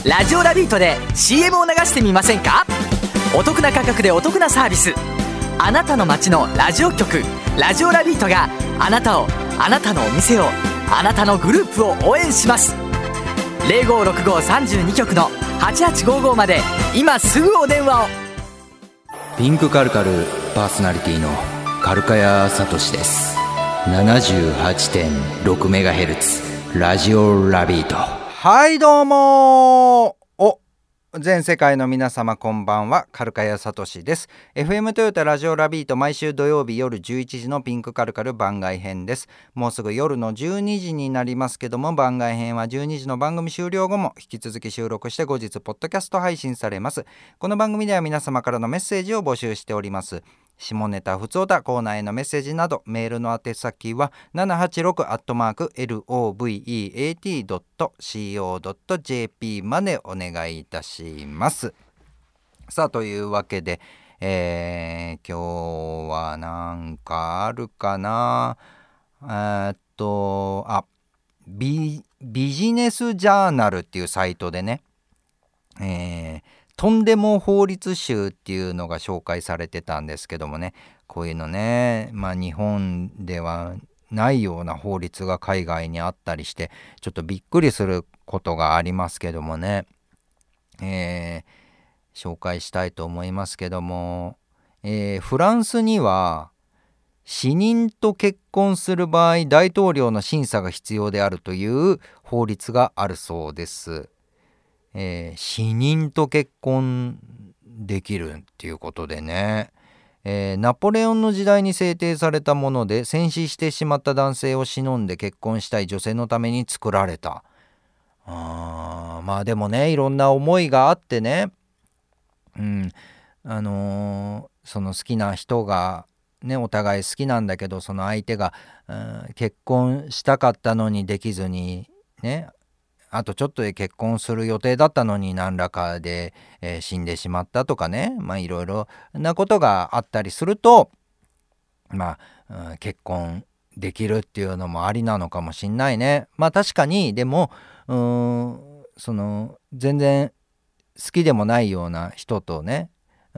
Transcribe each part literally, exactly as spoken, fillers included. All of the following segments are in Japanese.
ラジオラビートで シーエム を流してみませんか？お得な価格でお得なサービス。あなたの街のラジオ局ラジオラビートがあなたを、あなたのお店を、あなたのグループを応援します。 ゼロごろくごさんじゅうに 局のはちはちごーごーまで今すぐお電話を。 ピンクカルカルパーソナリティのカルカヤサトシです。 ななじゅうはちてんろくメガヘルツ ラジオラビート。 はいどうもお全世界の皆様こんばんは、カルカヤサトシです。 エフエム トヨタラジオラビート、毎週土曜日夜じゅういちじのピンクカルカル番外編です。もうすぐ夜のじゅうにじになりますけども、番外編はじゅうにじの番組終了後も引き続き収録して後日ポッドキャスト配信されます。この番組では皆様からのメッセージを募集しております。下ネタ、ふつおた、コーナーへのメッセージなど、メールの宛先は ななはちろく アットマーク ロベート ドット コー ドット ジェーピー までお願いいたします。さあというわけで、えー、今日はなんかあるかな。えーっとあビビジネスジャーナルっていうサイトでね、えーとんでも法律集っていうのが紹介されてたんですけどもね、こういうのね、まあ日本ではないような法律が海外にあったりしてちょっとびっくりすることがありますけどもね、えー、紹介したいと思いますけども、えー、フランスには死人と結婚する場合大統領の審査が必要であるという法律があるそうです。えー、死人と結婚できるっていうことでね、えー、ナポレオンの時代に制定されたもので、戦死してしまった男性を偲んで結婚したい女性のために作られた。あーまあでもね、いろんな思いがあってね、うんあのー、その好きな人がね、お互い好きなんだけど、その相手が、うん、結婚したかったのにできずにね、あとちょっとで結婚する予定だったのに何らかで、えー死んでしまったとかね、まあいろいろなことがあったりすると、まあ、うん結婚できるっていうのもありなのかもしんないね。まあ確かに、でもうーんその全然好きでもないような人とね、うん、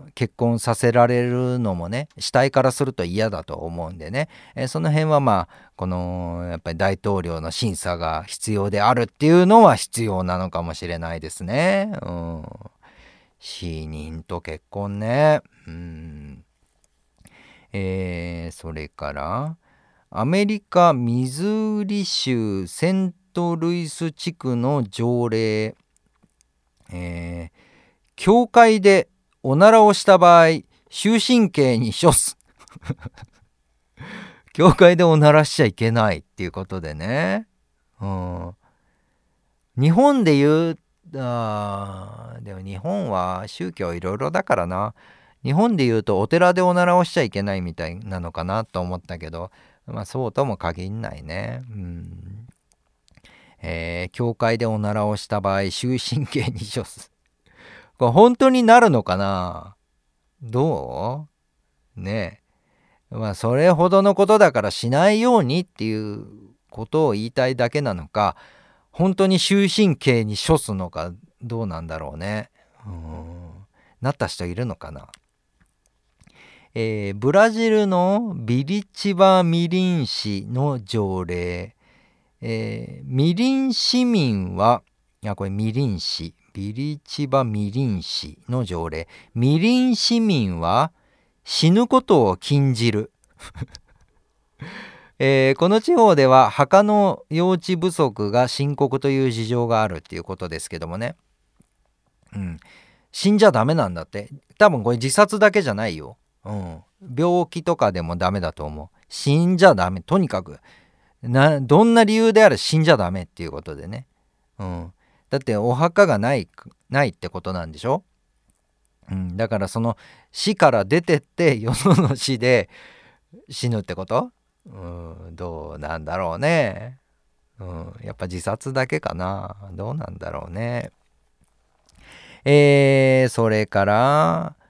結婚させられるのもね、死体からすると嫌だと思うんでね、えーその辺はまあこのやっぱり大統領の審査が必要であるっていうのは必要なのかもしれないですね。うん、死人と結婚ね。うんえーそれからアメリカミズーリ州セントルイス地区の条例、えー教会でおならをした場合終身刑に処す教会でおならしちゃいけないっていうことでね、うん、日本で言うあーでも日本は宗教いろいろだからな。日本で言うとお寺でおならをしちゃいけないみたいなのかなと思ったけど、まあそうとも限んないね。うんえー教会でおならをした場合終身刑に処すこれ本当になるのかな。どうねえ。まあそれほどのことだからしないようにっていうことを言いたいだけなのか、本当に終身刑に処すのかどうなんだろうね。うーんなった人いるのかな。えーブラジルのビリチバミリン市の条例、えーミリン市民はいやこれミリン市ビリチバミリン市の条例、ミリン市民は死ぬことを禁じる、えーこの地方では墓の用地不足が深刻という事情があるっていうことですけどもね、うん、死んじゃダメなんだって。多分これ自殺だけじゃないよ、うん、病気とかでもダメだと思う。死んじゃダメ、とにかくなどんな理由であれ死んじゃダメっていうことでね、うん、だってお墓がないないってことなんでしょ、うん、だからその死から出てってよその死で死ぬってこと、うん、どうなんだろうね、うん、やっぱ自殺だけかな。どうなんだろうね。えー、それから、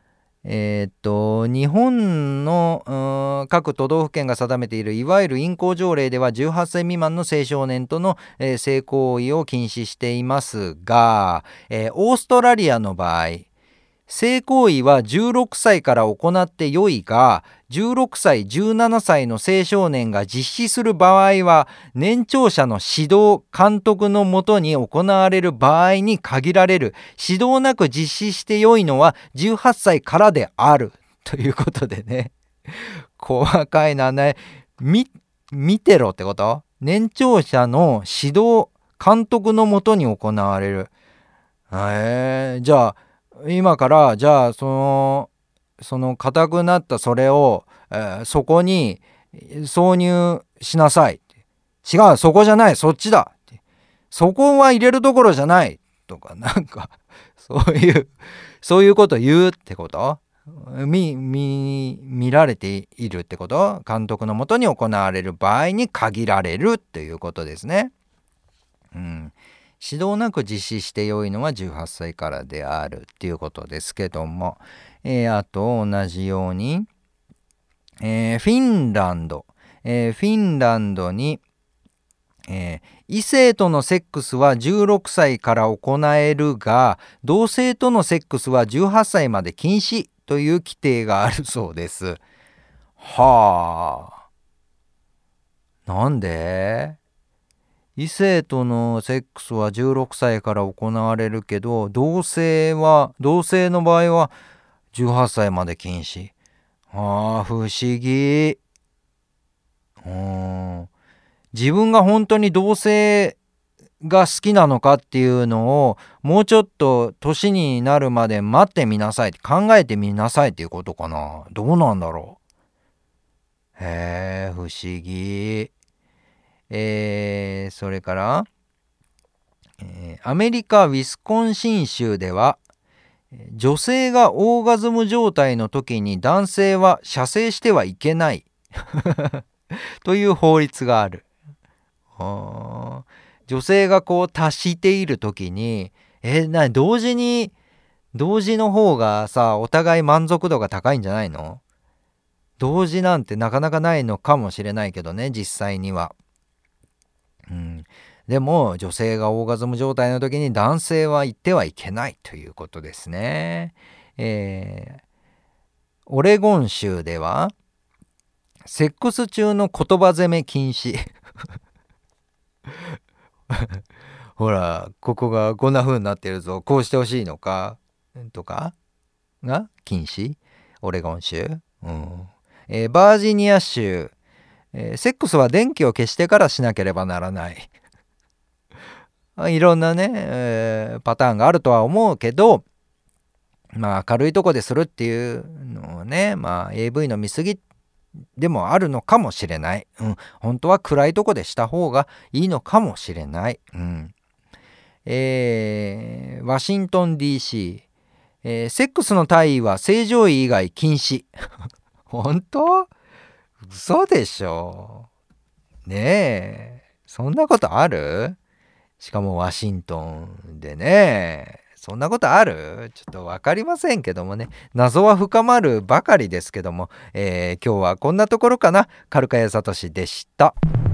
えーっと日本の各都道府県が定めているいわゆる淫行条例ではじゅうはっさい未満の青少年との、えー、性行為を禁止していますが、えー、オーストラリアの場合性行為はじゅうろくさいから行ってよいが、じゅうろくさいじゅうななさいの青少年が実施する場合は年長者の指導監督のもとに行われる場合に限られる。指導なく実施してよいのはじゅうはっさいからであるということでね、細かいなね。み見てろってこと？年長者の指導監督のもとに行われる。えー、じゃあ今からじゃあそのその固くなったそれを、えー、そこに挿入しなさい。違う、そこじゃない、そっちだ。そこは入れるところじゃないとか、なんかそういうそういうこと言うってこと？見見見られているってこと？監督のもとに行われる場合に限られるっていうことですね。うん。指導なく実施してよいのはじゅうはっさいからであるっていうことですけども、えー、あと同じように、えー、フィンランド、えー、フィンランドに、えー、異性とのセックスはじゅうろくさいから行えるが同性とのセックスはじゅうはっさいまで禁止という規定があるそうです。はあ、なんで？異性とのセックスはじゅうろくさいから行われるけど同性は同性の場合はじゅうはっさいまで禁止。ああ、不思議。うーん自分が本当に同性が好きなのかっていうのをもうちょっと年になるまで待ってみなさい、考えてみなさいっていうことかな。どうなんだろう。へえ、不思議。えー、それから、えー、アメリカ・ウィスコンシン州では女性がオーガズム状態の時に男性は射精してはいけないという法律がある。あ、女性がこう達している時にえな同時に同時の方がさお互い満足度が高いんじゃないの？同時なんてなかなかないのかもしれないけどね、実際には。うん、でも女性がオーガズム状態の時に男性は言ってはいけないということですね。えー、オレゴン州ではセックス中の言葉攻め禁止ほらここがこんな風になってるぞ、こうしてほしいのかとかが禁止。オレゴン州、うんえー、バージニア州、えー、セックスは電気を消してからしなければならないいろんなね、えー、パターンがあるとは思うけど、まあ明るいとこでするっていうのはね、まあ エーブイ の見過ぎでもあるのかもしれない、うん、本当は暗いとこでした方がいいのかもしれない、うんえー、ワシントン ディーシー、えー、セックスの体位は正常位以外禁止本当？嘘でしょ。ねえ、そんなことある？しかもワシントンでね、そんなことある？ちょっと分かりませんけどもね、謎は深まるばかりですけども、えー、今日はこんなところかな。カルカヤサトシでした。